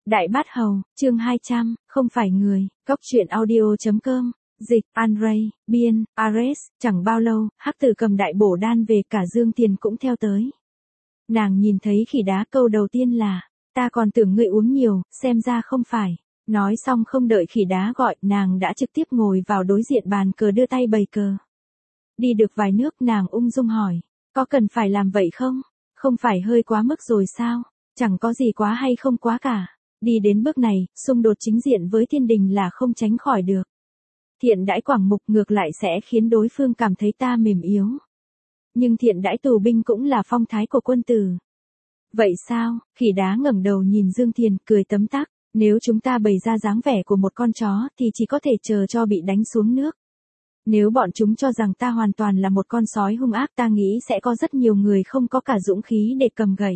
Đại Bát Hầu, chương 200, không phải người, Góc truyện audio.com, dịch, Andrei, biên, Ares, chẳng bao lâu, Hắc Tử cầm đại bổ đan về, cả Dương Tiền cũng theo tới. Nàng nhìn thấy khỉ đá, câu đầu tiên là, ta còn tưởng ngươi uống nhiều, xem ra không phải. Nói xong không đợi khỉ đá gọi, nàng đã trực tiếp ngồi vào đối diện bàn cờ đưa tay bày cờ. Đi được vài nước nàng ung dung hỏi, có cần phải làm vậy không? Không phải hơi quá mức rồi sao? Chẳng có gì quá hay không quá cả. Đi đến bước này, xung đột chính diện với thiên đình là không tránh khỏi được. Thiện đãi quảng mục ngược lại sẽ khiến đối phương cảm thấy ta mềm yếu. Nhưng thiện đãi tù binh cũng là phong thái của quân tử. Vậy sao? Khỉ đá ngẩng đầu nhìn Dương Thiền, cười tấm tắc. Nếu chúng ta bày ra dáng vẻ của một con chó thì chỉ có thể chờ cho bị đánh xuống nước. Nếu bọn chúng cho rằng ta hoàn toàn là một con sói hung ác, ta nghĩ sẽ có rất nhiều người không có cả dũng khí để cầm gậy.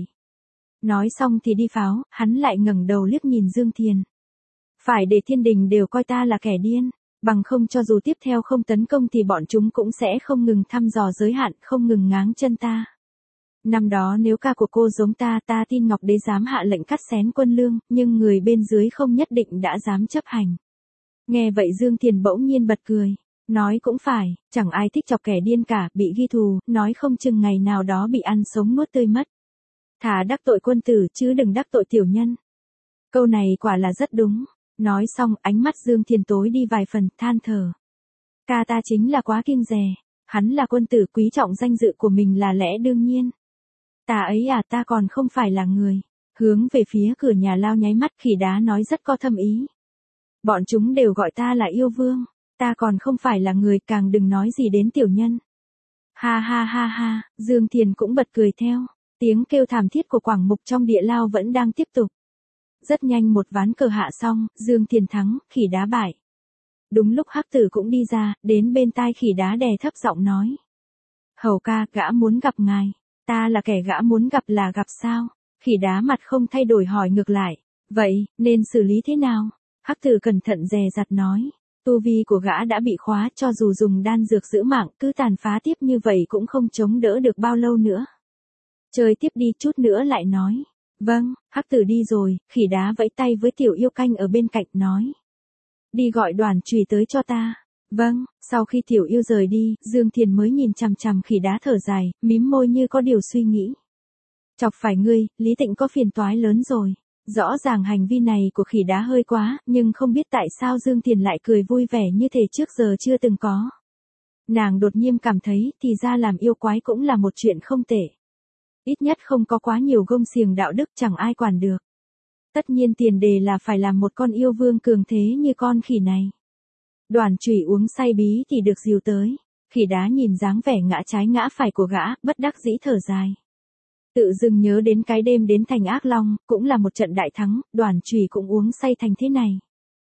Nói xong thì đi pháo, hắn lại ngẩng đầu liếc nhìn Dương Thiền. Phải để thiên đình đều coi ta là kẻ điên, bằng không cho dù tiếp theo không tấn công thì bọn chúng cũng sẽ không ngừng thăm dò giới hạn, không ngừng ngáng chân ta. Năm đó nếu ca của cô giống ta tin Ngọc Đế dám hạ lệnh cắt xén quân lương, nhưng người bên dưới không nhất định đã dám chấp hành. Nghe vậy Dương Thiền bỗng nhiên bật cười. Nói cũng phải, chẳng ai thích chọc kẻ điên cả, bị ghi thù, nói không chừng ngày nào đó bị ăn sống nuốt tươi mất. Thà đắc tội quân tử chứ đừng đắc tội tiểu nhân. Câu này quả là rất đúng. Nói xong ánh mắt Dương Thiền tối đi vài phần, than thở. Ca ta chính là quá kiêng dè. Hắn là quân tử, quý trọng danh dự của mình là lẽ đương nhiên. Ta ấy à, ta còn không phải là người. Hướng về phía cửa nhà lao nháy mắt, khỉ đá nói rất có thâm ý. Bọn chúng đều gọi ta là yêu vương. Ta còn không phải là người, càng đừng nói gì đến tiểu nhân. Ha ha ha ha, Dương Thiền cũng bật cười theo. Tiếng kêu thảm thiết của quảng mục trong địa lao vẫn đang tiếp tục. Rất nhanh một ván cờ hạ xong, Dương Thiền thắng, khỉ đá bại. Đúng lúc Hắc Tử cũng đi ra, đến bên tai khỉ đá đè thấp giọng nói. Hầu ca, gã muốn gặp ngài. Ta là kẻ gã muốn gặp là gặp sao? Khỉ đá mặt không thay đổi hỏi ngược lại. Vậy, nên xử lý thế nào? Hắc Tử cẩn thận dè dặt nói. Tu vi của gã đã bị khóa, cho dù dùng đan dược giữ mạng, cứ tàn phá tiếp như vậy cũng không chống đỡ được bao lâu nữa. Chơi tiếp đi, chút nữa lại nói. Vâng, Hắc Tử đi rồi, khỉ đá vẫy tay với tiểu yêu canh ở bên cạnh nói. Đi gọi Đoàn Chùy tới cho ta. Vâng, sau khi tiểu yêu rời đi, Dương Thiền mới nhìn chằm chằm khỉ đá thở dài, mím môi như có điều suy nghĩ. Chọc phải ngươi, Lý Tịnh có phiền toái lớn rồi. Rõ ràng hành vi này của khỉ đá hơi quá, nhưng không biết tại sao Dương Thiền lại cười vui vẻ như thể trước giờ chưa từng có. Nàng đột nhiên cảm thấy, thì ra làm yêu quái cũng là một chuyện không tệ. Ít nhất không có quá nhiều gông xiềng đạo đức, chẳng ai quản được. Tất nhiên tiền đề là phải làm một con yêu vương cường thế như con khỉ này. Đoàn Chùy uống say bí thì được dìu tới. Khỉ đá nhìn dáng vẻ ngã trái ngã phải của gã, bất đắc dĩ thở dài. Tự dưng nhớ đến cái đêm đến thành Ác Long, cũng là một trận đại thắng, Đoàn Chùy cũng uống say thành thế này.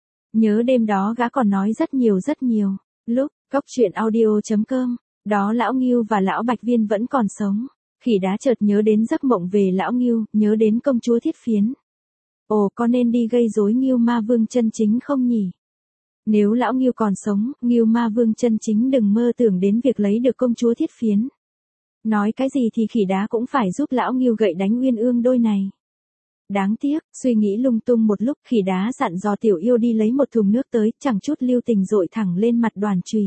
Nhớ đêm đó gã còn nói rất nhiều. Lúc, Góc truyện audio.com, đó Lão Ngưu và Lão Bạch Viên vẫn còn sống. Khỉ đá chợt nhớ đến giấc mộng về Lão Ngưu, nhớ đến công chúa Thiết Phiến. Ồ, có nên đi gây rối Ngưu Ma Vương chân chính không nhỉ? Nếu Lão Ngưu còn sống, Ngưu Ma Vương chân chính đừng mơ tưởng đến việc lấy được công chúa Thiết Phiến. Nói cái gì thì khỉ đá cũng phải giúp Lão Ngưu gậy đánh Uyên Ương đôi này. Đáng tiếc, suy nghĩ lung tung một lúc, khỉ đá dặn dò tiểu yêu đi lấy một thùng nước tới, chẳng chút lưu tình dội thẳng lên mặt Đoàn Chùy.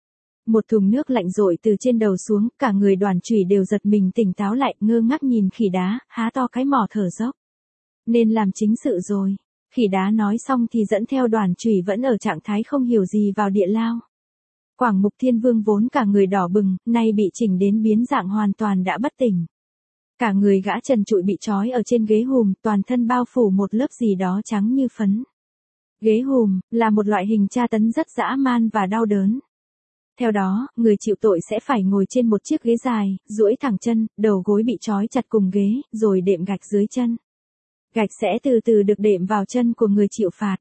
Một thùng nước lạnh dội từ trên đầu xuống, cả người Đoàn Chùy đều giật mình tỉnh táo lại, ngơ ngác nhìn khỉ đá, há to cái mỏ thở dốc. Nên làm chính sự rồi. Khỉ đá nói xong thì dẫn theo Đoàn Chùy vẫn ở trạng thái không hiểu gì vào địa lao. Quảng Mục Thiên Vương vốn cả người đỏ bừng, nay bị chỉnh đến biến dạng hoàn toàn đã bất tỉnh. Cả người gã trần trụi bị trói ở trên ghế hùm, toàn thân bao phủ một lớp gì đó trắng như phấn. Ghế hùm, là một loại hình tra tấn rất dã man và đau đớn. Theo đó, người chịu tội sẽ phải ngồi trên một chiếc ghế dài, duỗi thẳng chân, đầu gối bị trói chặt cùng ghế, rồi đệm gạch dưới chân. Gạch sẽ từ từ được đệm vào chân của người chịu phạt.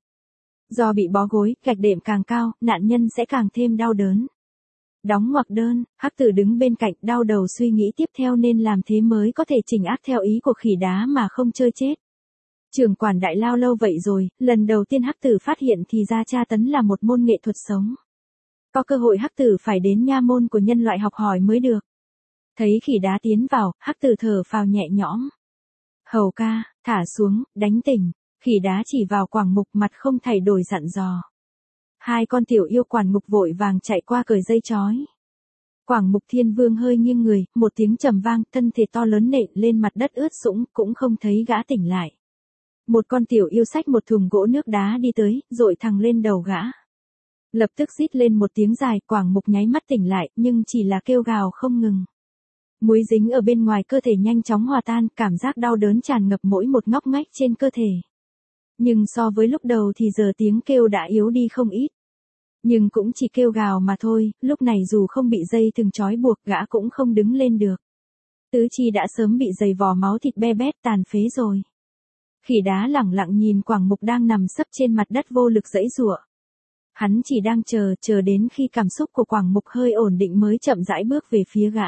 Do bị bó gối, gạch đệm càng cao, nạn nhân sẽ càng thêm đau đớn. Đóng ngoặc đơn, Hắc Tử đứng bên cạnh đau đầu suy nghĩ tiếp theo nên làm thế mới có thể chỉnh ác theo ý của khỉ đá mà không chơi chết. Trưởng quản đại lao lâu vậy rồi, lần đầu tiên Hắc Tử phát hiện thì ra tra tấn là một môn nghệ thuật sống. Có cơ hội Hắc Tử phải đến nha môn của nhân loại học hỏi mới được. Thấy khỉ đá tiến vào, Hắc Tử thở phào nhẹ nhõm. Hầu ca, thả xuống, đánh tỉnh. Khỉ đá chỉ vào Quảng Mục, mặt không thay đổi dặn dò. Hai con tiểu yêu quản ngục vội vàng chạy qua cởi dây trói. Quảng Mục Thiên Vương hơi nghiêng người, một tiếng trầm vang, thân thể to lớn nện lên mặt đất ướt sũng, cũng không thấy gã tỉnh lại. Một con tiểu yêu xách một thùng gỗ nước đá đi tới, dội thẳng lên đầu gã. Lập tức rít lên một tiếng dài, Quảng Mục nháy mắt tỉnh lại, nhưng chỉ là kêu gào không ngừng. Muối dính ở bên ngoài cơ thể nhanh chóng hòa tan, cảm giác đau đớn tràn ngập mỗi một ngóc ngách trên cơ thể. Nhưng so với lúc đầu thì giờ tiếng kêu đã yếu đi không ít. Nhưng cũng chỉ kêu gào mà thôi, lúc này dù không bị dây thừng trói buộc, gã cũng không đứng lên được. Tứ chi đã sớm bị dày vò máu thịt be bét tàn phế rồi. Khỉ đá lẳng lặng nhìn Quảng Mục đang nằm sấp trên mặt đất vô lực giãy giụa. Hắn chỉ đang chờ đến khi cảm xúc của Quảng Mục hơi ổn định mới chậm rãi bước về phía gã.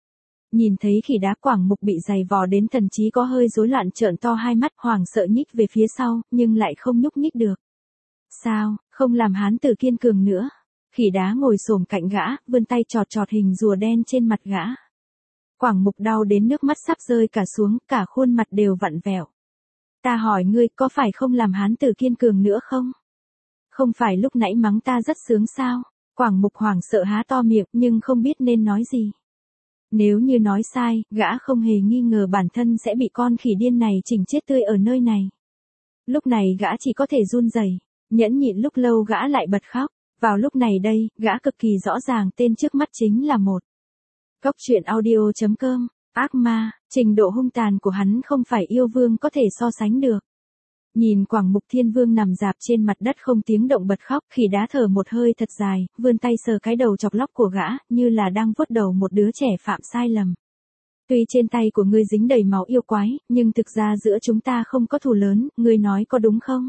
Nhìn thấy khỉ đá, Quảng Mục bị dày vò đến thần trí có hơi rối loạn, trợn to hai mắt hoảng sợ nhích về phía sau, nhưng lại không nhúc nhích được. Sao, không làm hán tử kiên cường nữa? Khỉ đá ngồi xổm cạnh gã, vươn tay chọt chọt hình rùa đen trên mặt gã. Quảng Mục đau đến nước mắt sắp rơi cả xuống, cả khuôn mặt đều vặn vẹo. Ta hỏi ngươi, có phải không làm hán tử kiên cường nữa không? Không phải lúc nãy mắng ta rất sướng sao? Quảng Mục hoảng sợ há to miệng, nhưng không biết nên nói gì. Nếu như nói sai, gã không hề nghi ngờ bản thân sẽ bị con khỉ điên này chỉnh chết tươi ở nơi này. Lúc này gã chỉ có thể run rẩy, nhẫn nhịn lúc lâu gã lại bật khóc. Vào lúc này đây, gã cực kỳ rõ ràng tên trước mắt chính là một. Cốc truyện audio.com, ác ma, trình độ hung tàn của hắn không phải yêu vương có thể so sánh được. Nhìn Quảng Mục Thiên Vương nằm rạp trên mặt đất không tiếng động bật khóc, khỉ đá thở một hơi thật dài, vươn tay sờ cái đầu chọc lóc của gã, như là đang vuốt đầu một đứa trẻ phạm sai lầm. Tuy trên tay của ngươi dính đầy máu yêu quái, nhưng thực ra giữa chúng ta không có thù lớn, ngươi nói có đúng không?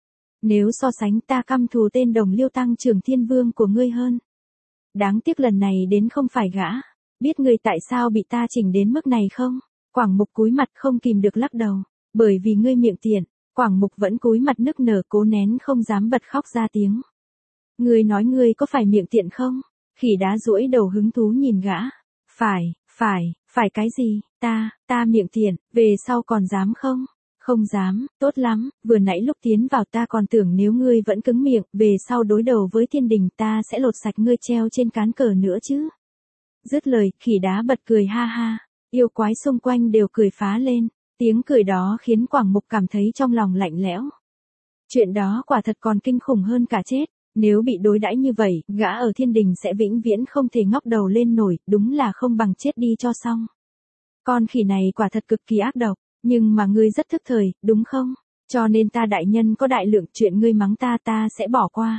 Nếu so sánh, ta căm thù tên đồng liêu tăng trưởng Thiên Vương của ngươi hơn. Đáng tiếc lần này đến không phải gã. Biết ngươi tại sao bị ta chỉnh đến mức này không? Quảng Mục cúi mặt không kìm được lắc đầu. Bởi vì ngươi miệng tiện. Quảng Mục vẫn cúi mặt nức nở cố nén không dám bật khóc ra tiếng. Ngươi nói ngươi có phải miệng tiện không? Khỉ đá duỗi đầu hứng thú nhìn gã. Phải cái gì? Ta miệng tiện, về sau còn dám không? Không dám, tốt lắm, vừa nãy lúc tiến vào ta còn tưởng nếu ngươi vẫn cứng miệng, về sau đối đầu với thiên đình ta sẽ lột sạch ngươi treo trên cán cờ nữa chứ. Dứt lời, khỉ đá bật cười ha ha, yêu quái xung quanh đều cười phá lên, tiếng cười đó khiến Quảng Mục cảm thấy trong lòng lạnh lẽo. Chuyện đó quả thật còn kinh khủng hơn cả chết, nếu bị đối đãi như vậy, gã ở thiên đình sẽ vĩnh viễn không thể ngóc đầu lên nổi, đúng là không bằng chết đi cho xong. Con khỉ này quả thật cực kỳ ác độc. Nhưng mà ngươi rất thức thời, đúng không? Cho nên ta đại nhân có đại lượng, chuyện ngươi mắng ta sẽ bỏ qua.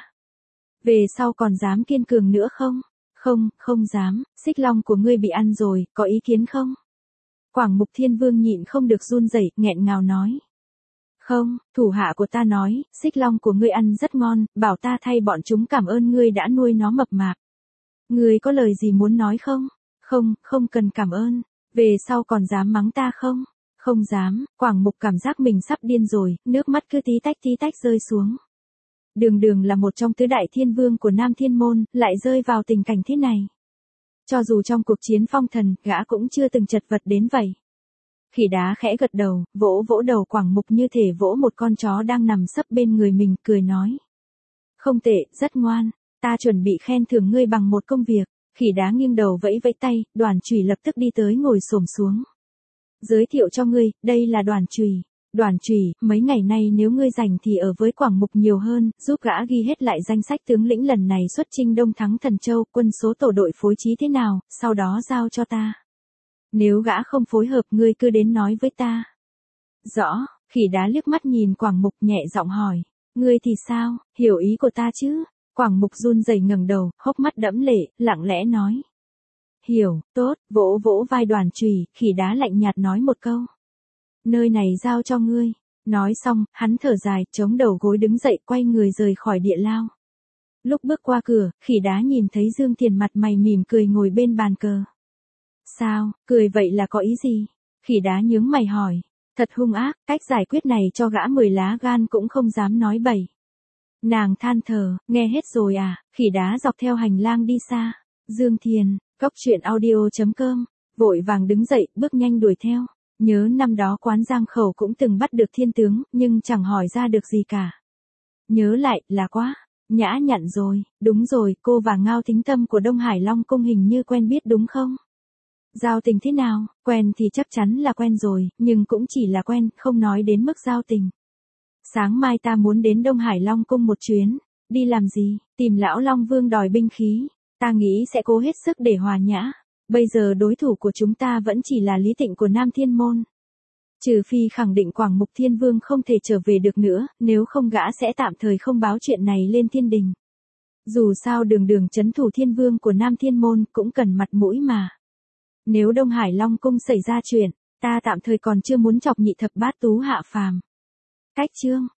Về sau còn dám kiên cường nữa không? Không dám, xích long của ngươi bị ăn rồi, có ý kiến không? Quảng Mục Thiên Vương nhịn không được run rẩy, nghẹn ngào nói. Không, thủ hạ của ta nói, xích long của ngươi ăn rất ngon, bảo ta thay bọn chúng cảm ơn ngươi đã nuôi nó mập mạp. Ngươi có lời gì muốn nói không? Không cần cảm ơn, về sau còn dám mắng ta không? Không dám, Quảng Mục cảm giác mình sắp điên rồi, nước mắt cứ tí tách rơi xuống. Đường là một trong tứ đại thiên vương của Nam Thiên Môn, lại rơi vào tình cảnh thế này. Cho dù trong cuộc chiến phong thần, gã cũng chưa từng chật vật đến vậy. Khỉ đá khẽ gật đầu, vỗ đầu Quảng Mục như thể vỗ một con chó đang nằm sấp bên người mình, cười nói. Không tệ, rất ngoan, ta chuẩn bị khen thưởng ngươi bằng một công việc. Khỉ đá nghiêng đầu vẫy tay, Đoàn Chùy lập tức đi tới ngồi xổm xuống. Giới thiệu cho ngươi, đây là Đoàn Chùy. Đoàn Chùy, mấy ngày nay nếu ngươi rảnh thì ở với Quảng Mục nhiều hơn, giúp gã ghi hết lại danh sách tướng lĩnh lần này xuất chinh Đông thắng Thần Châu, quân số tổ đội phối trí thế nào, sau đó giao cho ta. Nếu gã không phối hợp ngươi cứ đến nói với ta. Rõ, khỉ đá liếc mắt nhìn Quảng Mục nhẹ giọng hỏi, ngươi thì sao, hiểu ý của ta chứ? Quảng Mục run rẩy ngẩng đầu, hốc mắt đẫm lệ, lặng lẽ nói. Hiểu, tốt, vỗ vai Đoàn Chùy, khỉ đá lạnh nhạt nói một câu. Nơi này giao cho ngươi. Nói xong, hắn thở dài, chống đầu gối đứng dậy quay người rời khỏi địa lao. Lúc bước qua cửa, khỉ đá nhìn thấy Dương Thiền mặt mày mỉm cười ngồi bên bàn cờ. Sao, cười vậy là có ý gì? Khỉ đá nhướng mày hỏi. Thật hung ác, cách giải quyết này cho gã 10 lá gan cũng không dám nói bậy. Nàng than thở, nghe hết rồi à, khỉ đá dọc theo hành lang đi xa. Dương Thiền, cốc truyện audio.com, vội vàng đứng dậy, bước nhanh đuổi theo. Nhớ năm đó quán giang khẩu cũng từng bắt được thiên tướng, nhưng chẳng hỏi ra được gì cả. Nhớ lại, là quá. Nhã nhặn rồi, đúng rồi, cô và Ngao Thính Tâm của Đông Hải Long Cung hình như quen biết đúng không? Giao tình thế nào? Quen thì chắc chắn là quen rồi, nhưng cũng chỉ là quen, không nói đến mức giao tình. Sáng mai ta muốn đến Đông Hải Long Cung một chuyến. Đi làm gì? Tìm lão Long Vương đòi binh khí. Ta nghĩ sẽ cố hết sức để hòa nhã. Bây giờ đối thủ của chúng ta vẫn chỉ là Lý Tịnh của Nam Thiên Môn. Trừ phi khẳng định Quảng Mục Thiên Vương không thể trở về được nữa, nếu không gã sẽ tạm thời không báo chuyện này lên thiên đình. Dù sao đường đường trấn thủ Thiên Vương của Nam Thiên Môn cũng cần mặt mũi mà. Nếu Đông Hải Long Cung xảy ra chuyện, ta tạm thời còn chưa muốn chọc Nhị Thập Bát Tú hạ phàm. Cách chương